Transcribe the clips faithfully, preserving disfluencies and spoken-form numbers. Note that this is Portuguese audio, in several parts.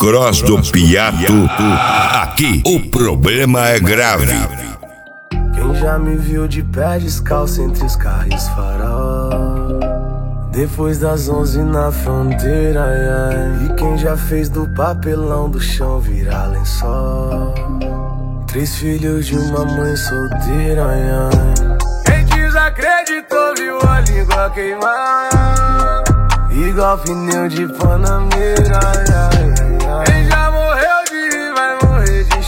Cross do Piato, aqui o problema é grave. Quem já me viu de pé descalço entre os carros farol, depois das onze na fronteira, ai, ai. E quem já fez do papelão do chão virar lençol, três filhos de uma mãe solteira, ai, ai. Quem desacreditou viu a língua queimar, igual pneu de Panameira, ai, ai, ai. Quem já morreu de rir vai morrer de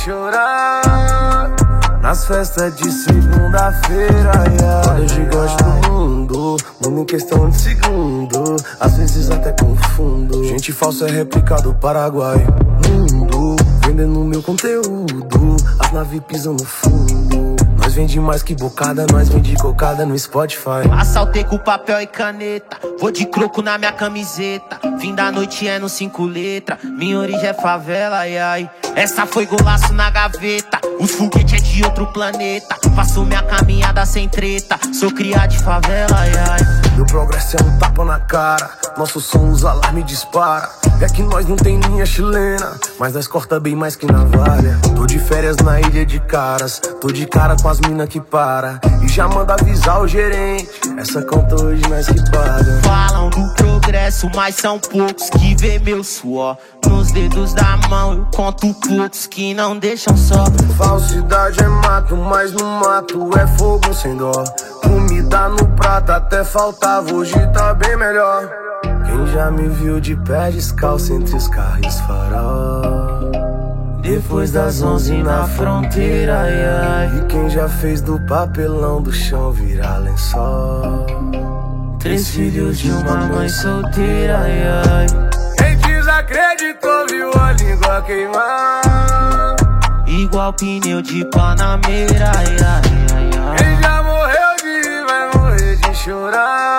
chorar nas festas de segunda-feira, ai, ai. Eu gigante do mundo, mundo em questão de segundo, às vezes até confundo. Gente falsa é réplica do Paraguai. Mundo, vendendo meu conteúdo, as naves pisam no fundo. Nós vende mais que bocada, nós vende cocada no Spotify. Assaltei com papel e caneta, vou de croco na minha camiseta. Fim da noite é no cinco letra, minha origem é favela, ai, ai. Essa foi golaço na gaveta, os foguetes é de outro planeta. Faço minha caminhada sem treta, sou criado de favela, ai, ai. Meu progresso é um tapa na cara, nosso som os alarme dispara. É que nós não tem linha chilena, mas nós corta bem mais que navalha. Tô de férias na ilha de caras, tô de cara com as mina que para, e já manda avisar o gerente, essa conta hoje nós que paga. Falam do progresso, mas são poucos que vê meu suor nos dedos da mão. Eu conto poucos que não deixam só. Falsidade é mato, mas no mato é fogo sem dó. Comida no prato até faltava, hoje tá bem melhor. Quem já me viu de pé descalço entre os carros farol, depois das onze na fronteira, ai, ai. E quem já fez do papelão do chão virar lençol, três filhos de uma mãe solteira, ai, ai. Quem desacreditou viu a língua queimar, igual pneu de Panameira, ai, ai, ai, ai. Quem já morreu de rir vai morrer de chorar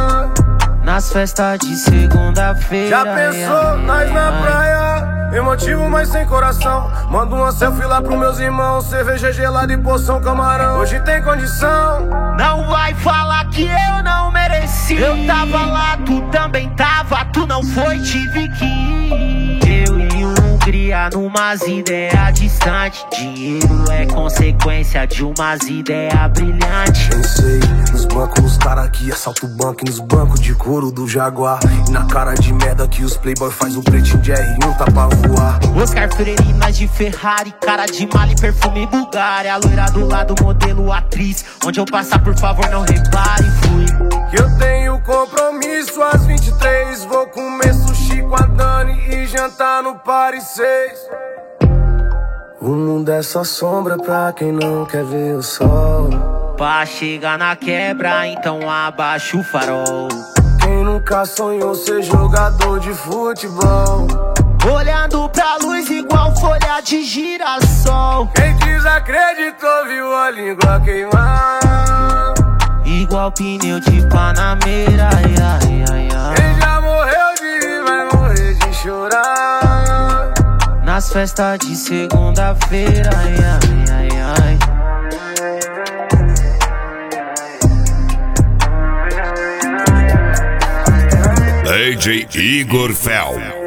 nas festas de segunda-feira. Já pensou, ai, ai, nós na ai, praia, emotivo mas sem coração. Manda uma selfie lá pros meus irmãos, cerveja gelada e poção camarão. Hoje tem condição, não vai falar que eu não mereci. Eu tava lá, tu também tava, tu não foi, tive que ir. Eu e o Hungria numas ideias distantes, dinheiro é consequência de umas ideias brilhantes. Pensei nos bancos, nos cara que assalta o banco, e nos bancos de couro do Jaguar, e na cara de merda que os playboy faz o pretinho de R um tá pra voar. Oscar Freire, nós de Ferrari, cara de mala e perfume Bulgária. A loira do lado, modelo atriz, onde eu passar por favor não repare, fui. Que eu tenho compromisso às vinte e três, vou comer sushi com a Dani e jantar no Paris seis. O mundo é só sombra pra quem não quer ver o sol. Pra chegar na quebra, então abaixa o farol. Quem nunca sonhou ser jogador de futebol, olhando pra luz igual folha de girassol. Quem desacreditou viu a língua queimar, igual pneu de Panameira, ai, ai, ai, ai. Quem já morreu de rir vai morrer de chorar nas festas de segunda-feira, ai, ai, ai, ai. D J Igor Fel.